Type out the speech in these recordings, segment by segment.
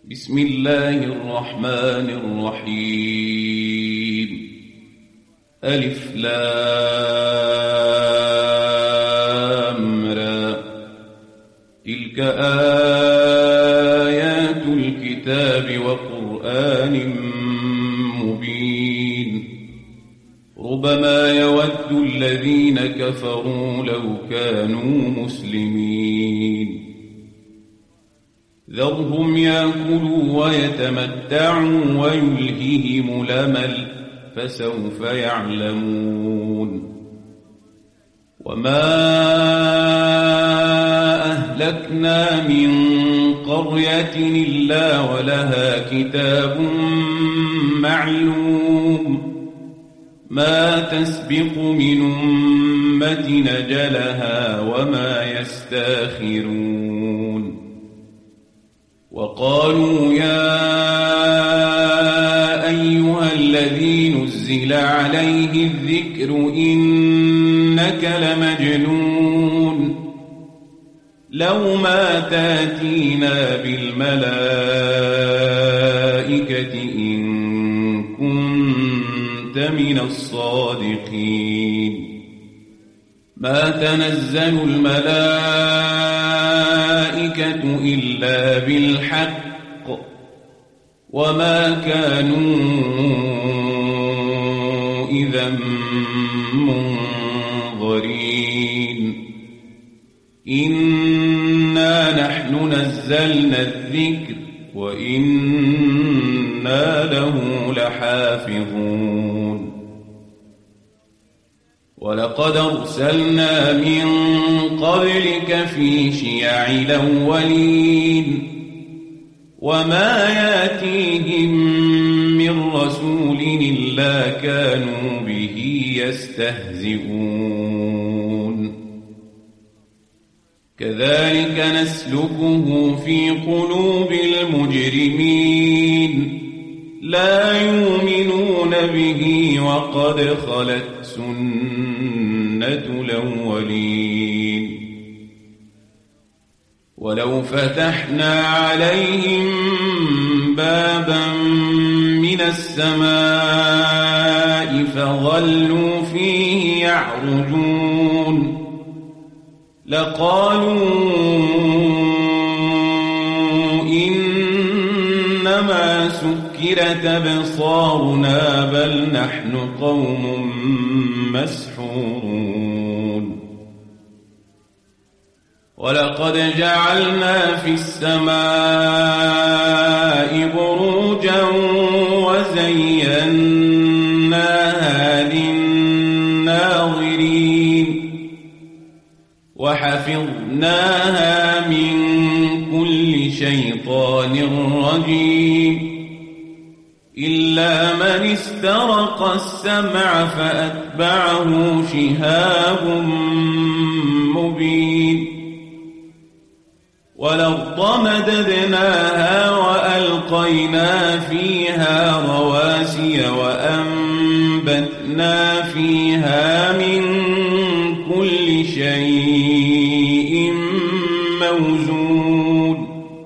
بسم الله الرحمن الرحيم. ألف لام را. تلك آيات الكتاب وقرآن مبين. ربما يود الذين كفروا لو كانوا مسلمين. ذرهم يأكلوا ويتمتعوا ويلههم الأمل فسوف يعلمون. وما أهلكنا من قرية إلا ولها كتاب معلوم ما تسبق من أمة أجلها وما يستاخرون. وقالوا يا أيها الذي نزل عليه الذكر إنك لمجنون لو ما تاتينا بالملائكة إن كنت من الصادقين. ما تنزل الملائكة إلا بالحق وما كانوا إذا منظرين. إنا نحن نزلنا الذكر وإنا له لحافظون. ولقد أرسلنا من قبلك في شيع الأولين وما ياتيهم من رسول إلا كانوا به يستهزئون. كذلك نسلكه في قلوب المجرمين لا يؤمنون به وقد خلت سنة الأولين. ولو فتحنا عليهم بابا من السماء فظلوا فيه يعرجون لقالوا إنما سكرت أبصارنا بل نحن قوم مسحورون. ولقد جعلنا في السماء بروجا وزيناها للناظرين وحفظناها من كل شيطان رجيم إلا من استرق السمع فأتبعه شهاب مبين. والأرض مددناها وألقينا فيها رواسي وأنبتنا فيها من كل شيء موزون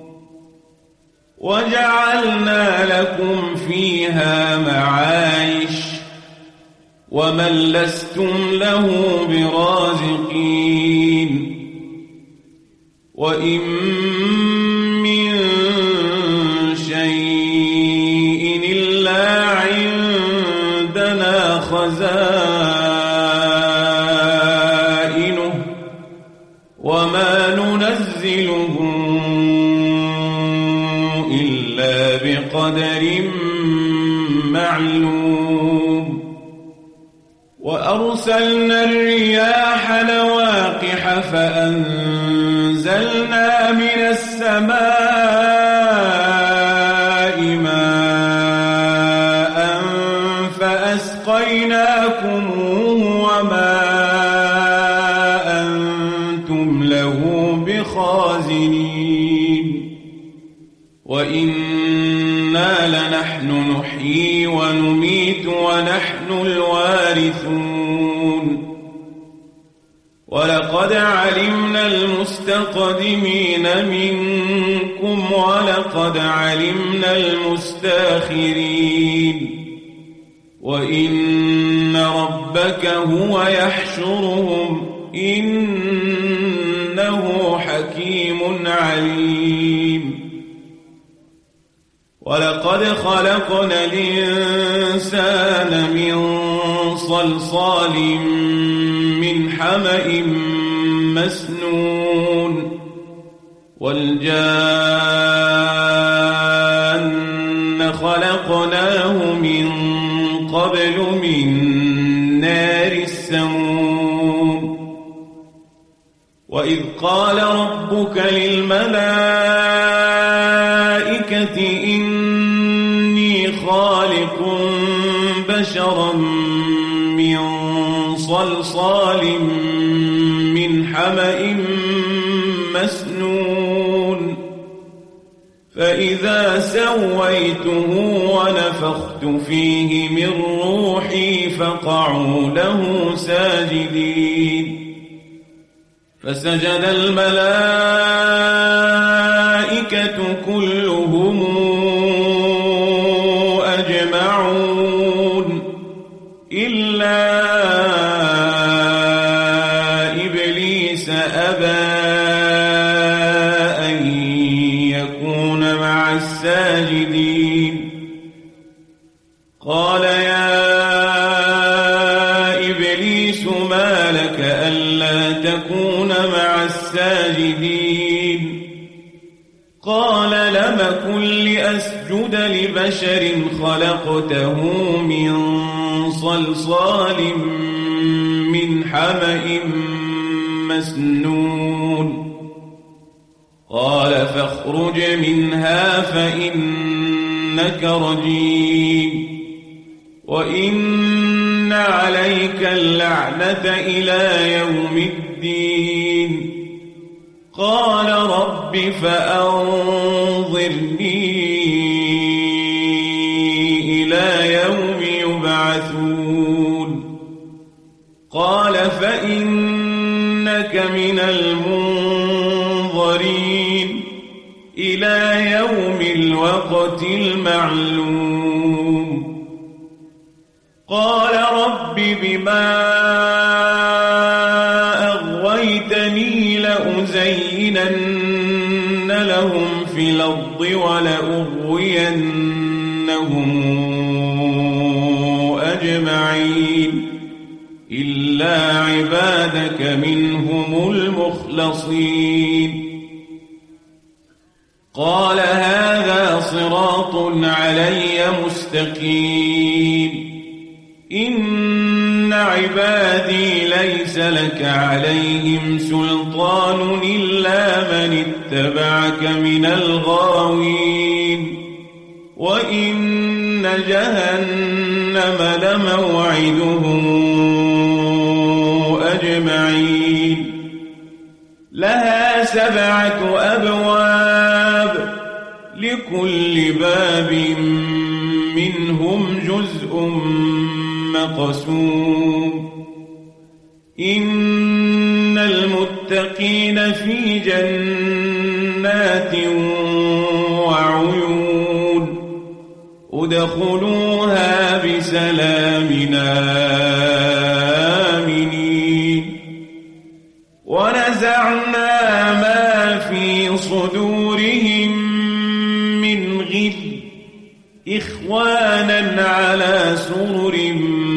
وجعلنا لكم فيها معايش ومن لستم له برازقين. وإن من شيء إلا عندنا خزائنه وما ننزله إلا بقدر معلوم. وأرسلنا الرياح لواقح فأنزلنا من السماء ماء فأسقيناكموه وما أنتم له بخازنين. وإنا لنحن نحيي ونميت ونحن الوارثون. ولقد علمنا المستقدمين منكم ولقد علمنا المستاخرين وإن ربك هو يحشرهم إنه حكيم عليم ولقد خلقنا الإنسان من صلصال من حمأ مسنون والجان خلقناه من قبل من نار السموم وإذ قال ربك للملائكة إني خالق بشرا من صلصال من حمأ مسنون فإذا سويته ونفخت فيه من روحي فقعوا له ساجدين فسجد الملائكة كلهم أجمعون إلا إبليس أبى أن يكون مع الساجدين قال يا إبليس ما لك ألا تكون مع الساجدين قال لم كن لأسجد لبشر خلقته من صلصال من حمأ مسنون قال فاخرج منها فإنك رجيم وإن عليك اللعنة إلى يوم الدين قال رب فأنظرني إلى يوم يبعثون قال فإنك من المنظرين إلى يوم الوقت المعلوم قال رب بما أغويتني لأزينن لهم في الأرض ولأغوينهم أجمعين إلا عبادك منهم المخلصين قال هذا صراط علي مستقيم إن عبادي ليس لك عليهم سلطان إلا من اتبعك من الغاوين وإن جهنم لموعدهم أجمعين لها 7 أبواب لكل باب منهم جزء مقسوم إن المتقين في جنات وعيون ادخلوها بسلام آمنين ونزعنا ما في صدورهم من غل إخوانا على سرر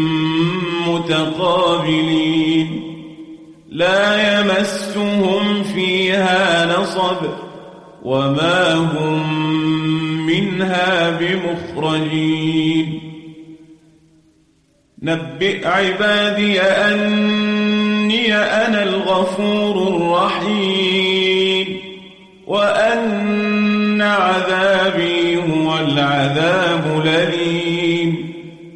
متقابلين لا يمسهم فيها نصب وما هم منها بمخرجين نبئ عبادي أني أنا الغفور الرحيم وأن عذابي هو العذاب الأليم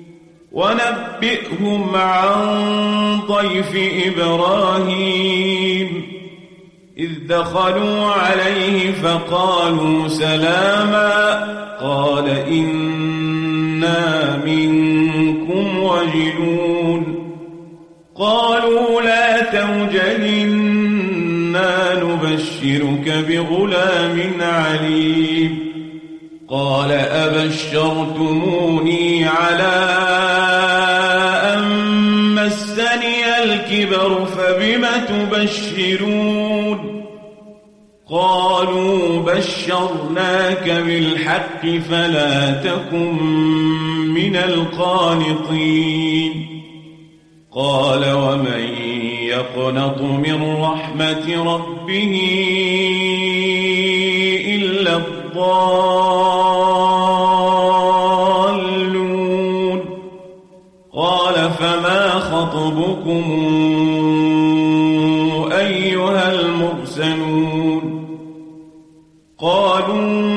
ونبئهم عن ضيف إبراهيم إذ دخلوا عليه فقالوا سلاما قال إنا منكم وجلون قالوا لا توجل إنا نبشرك نبشرك بغلام عليم قال أبشرتموني على أن مسني الكبر فبم تبشرون قالوا بشرناك بالحق فلا تكن من القانطين قال ومن يقنط من رحمة ربه إلا الضالون قال فما خطبكم أيها المرسلون قالوا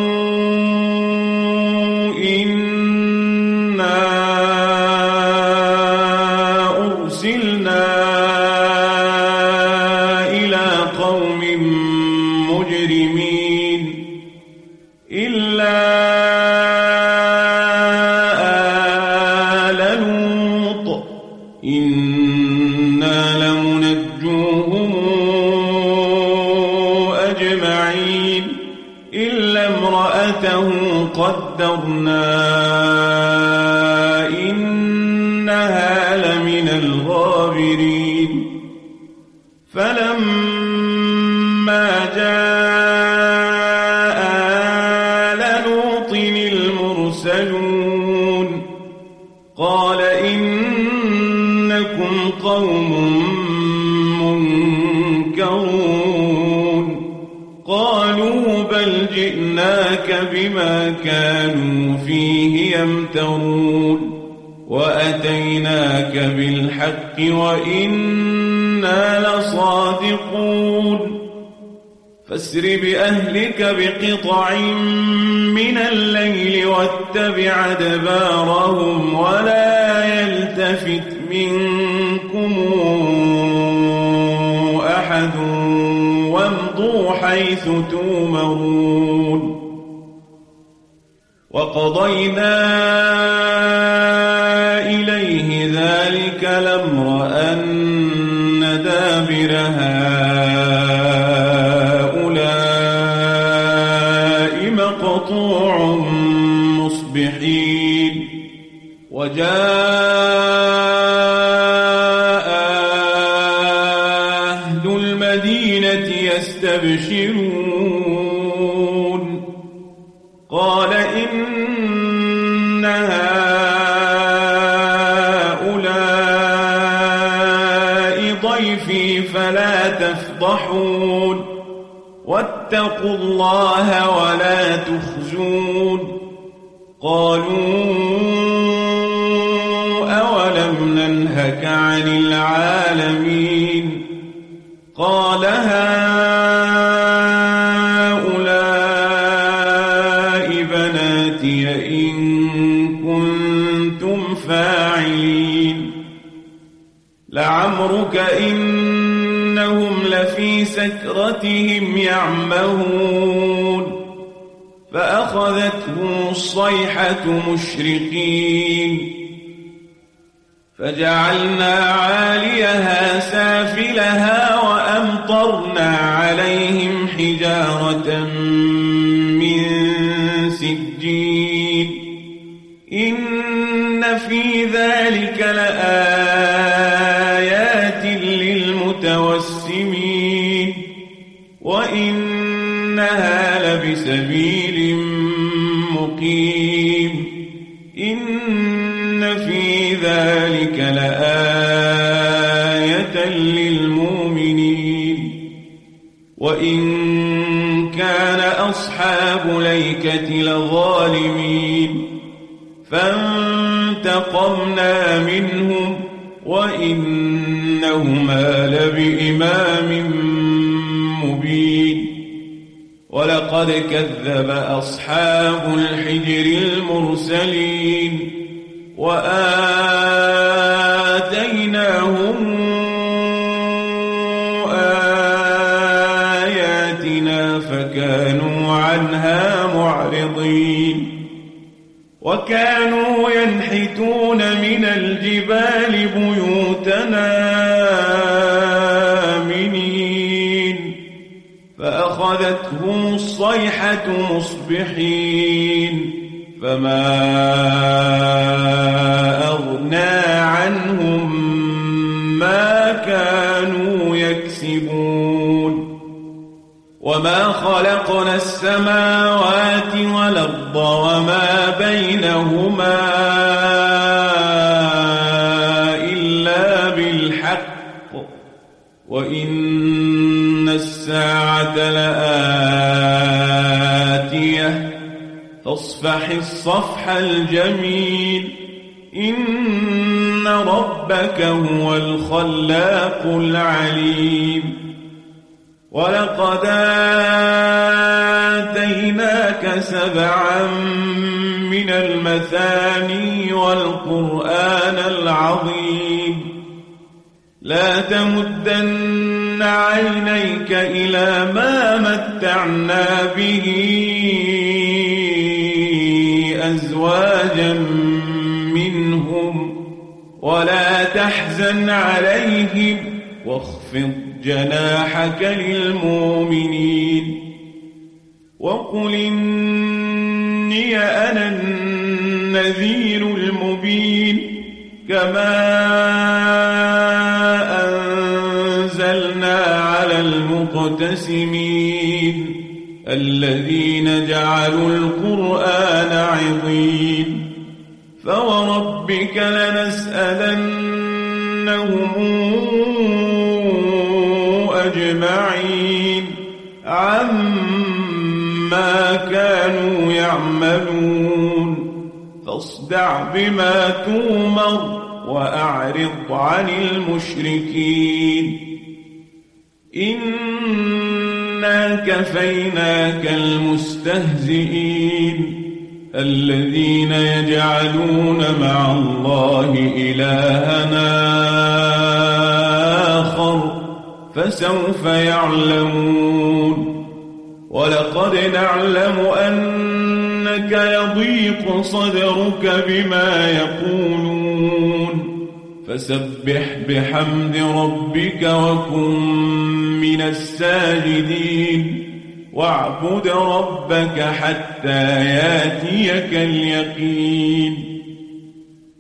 إنا أرسلنا إلى قوم مجرمين إلا آل لوط إنا لمنجوهم أجمعين إلا امرأته قدرنا إنها لمن الغابرين فلما جاء آل لوط المرسلون قال إنكم قوم منكرون قالوا بل جئناك بما كانوا فيه يمترون وأتيناك بالحق وإنا لصادقون فاسر بأهلك بقطع من الليل واتبع أدبارهم ولا يلتفت منكم أحد وامضوا حيث تؤمرون وقضينا إليه ذلك الأمر أن دابر هؤلاء مقطوع مصبحين وجاء أهل المدينة يستبشرون قال إن هؤلاء ضيفي فلا تفضحون واتقوا الله ولا تخزون قالوا أولم ننهك عن العالمين قال هؤلاء بناتي إن كنتم فاعلين لعمرك إنهم لفي سكرتهم يعمهون فأخذتهم الصيحة مشرقين فجعلنا عاليها سافلها وأمطرنا عليهم حجارة من سجيل إن في ذلك لآيات للمتوسمين وإنها لبسبيل مقيم إن في ذلك لآية للمؤمنين وإن كان أصحاب ليكة لظالمين فانتقمنا منهم وإنهما لبإمام مبين ولقد كذب أصحاب الحجر المرسلين وآتيناهم آياتنا فكانوا عنها معرضين وكانوا ينحتون من الجبال بيوتنا آمنين فأخذوا فأخذتهم الصيحة مصبحين فما أغنى عنهم ما كانوا يكسبون وما خلقنا السماوات والأرض وما بينهما إلا بالحق وإن الساعة لآتية فاصفح الصفح الجميل إن ربك هو الخلاق العليم ولقد آتيناك 7 من المثاني والقرآن العظيم لا تمدن عينيك إلى ما متعنا به أزواجا منهم ولا تحزن عليهم واخفض جناحك للمؤمنين وقل إني أنا النذير المبين كما أنزلنا على المقتسمين الذين جعلوا القرآن عضين فوربك لنسألنهم أجمعين عما كانوا يعملون فاصدع بما تؤمر وأعرض عن المشركين إنا كفيناك المستهزئين الذين يجعلون مع الله إلهنا آخر فسوف يعلمون ولقد نعلم أنك يضيق صدرك بما يقولون فسبح بحمد ربك وكن من الساجدين واعبد ربك حتى ياتيك اليقين